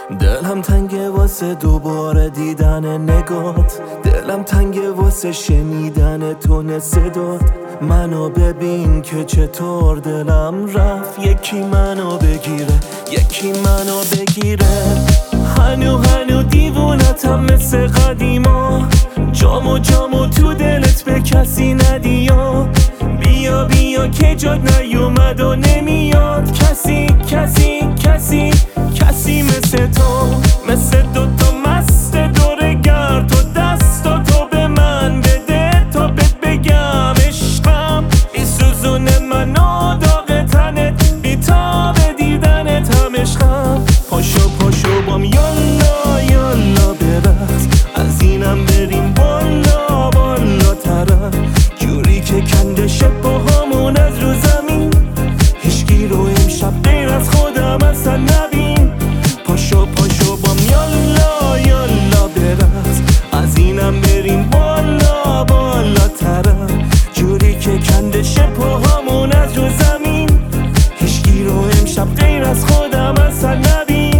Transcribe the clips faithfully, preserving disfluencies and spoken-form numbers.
دلم تنگه واسه دوباره دیدن نگات، دلم تنگه واسه شنیدن تون صدات. منو ببین که چطور دلم رفت، یکی منو بگیره یکی منو بگیره. هنو هنو دیوونتم مثل قدیما، جامو جامو تو دلت به کسی ندیا. بیا بیا که جاد نیومد و نمیاد کسی کسی کسی کسی مثل تو، مثل دوتا مست دور گرد و دستا تو به من بده تا بهت بگم عشقم. این سوزون منو داغ تنت بیتاب دیدنت هم عشقم. پاشو پاشو بام یالا یالا برقص، از اینم بریم بالا بالا طرف، جوری که کندشه پاهامون از رو زمین. هیچکی رو امشب غیر از خودم اصلا نبین. پاشو پاشو بام یالا یالا برقص، از اینم بریم بالا بالا طرف، جوری که کندشه پاهامون از رو زمین. هیچکی رو امشب غیر از خودم اصلا نبین.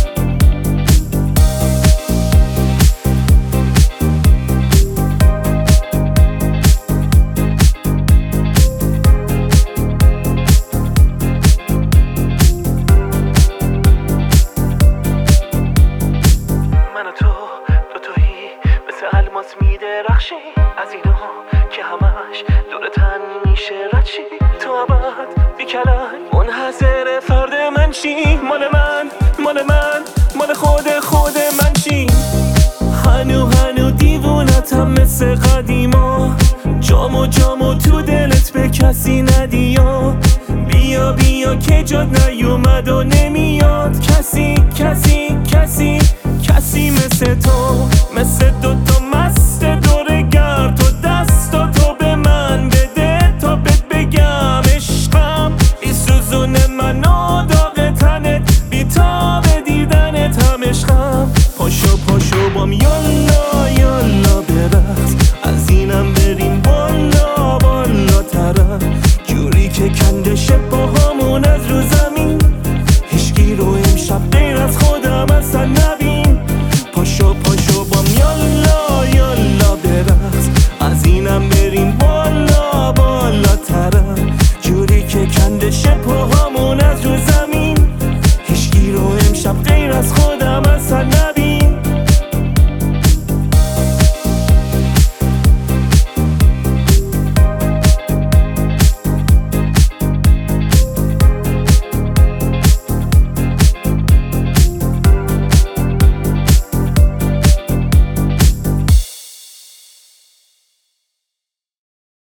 الماس میدرخشی از اینا که همش دور تن میشه ردشی. تو ابد بی کلک منحصر فرد من چی، مال من مال من مال خود خود من چی. هنو هنو دیوونتم مثل قدیما، جامو جامو تو دلت به کسی ندیا. بیا بیا که جاد نیومد و نمیاد کسی کسی کسی کسی مثل تو، مثل دوتا مست دور گرد و دستا تو به من بده تا بهت بگم عشقم. این سوزون منو